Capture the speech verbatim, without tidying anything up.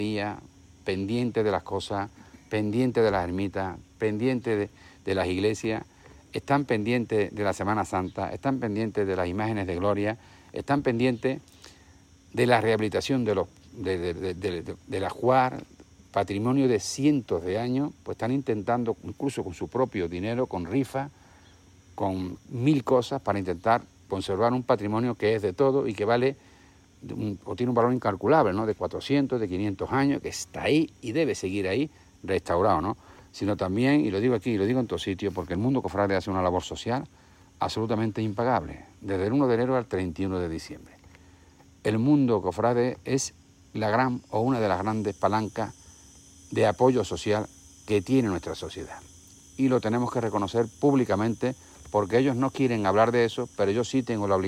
pendiente de las cosas, pendiente de las ermitas, pendiente de, de las iglesias, están pendientes de la Semana Santa, están pendientes de las imágenes de gloria, están pendientes de la rehabilitación de los de, de, de, de, de, del ajuar, patrimonio de cientos de años, pues están intentando, incluso con su propio dinero, con rifa, con mil cosas, para intentar conservar un patrimonio que es de todo y que vale un, o tiene un valor incalculable, ¿no? De cuatrocientos, de quinientos años, que está ahí y debe seguir ahí restaurado, ¿no? Sino también, y lo digo aquí, y lo digo en todos sitios, porque el mundo cofrade hace una labor social absolutamente impagable, desde el uno de enero al treinta y uno de diciembre. El mundo cofrade es la gran o una de las grandes palancas de apoyo social que tiene nuestra sociedad. Y lo tenemos que reconocer públicamente, porque ellos no quieren hablar de eso, pero yo sí tengo la obligación